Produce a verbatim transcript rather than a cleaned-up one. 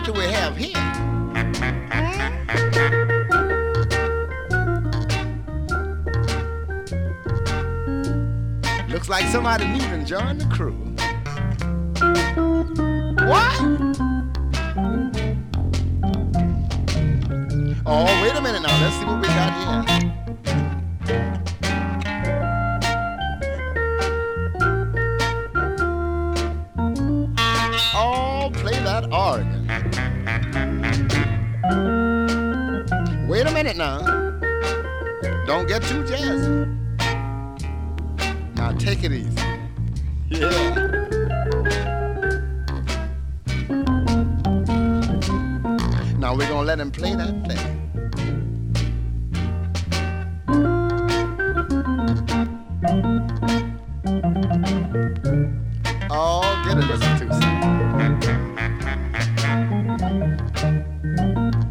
do we have here? Looks like somebody new done joined the crew. What? Oh, wait a minute now. Let's see what we got here. Oh, play that organ. Wait a minute now. Don't get too jazzy. Now take it easy. Yeah. Now we're gonna let him play that thing.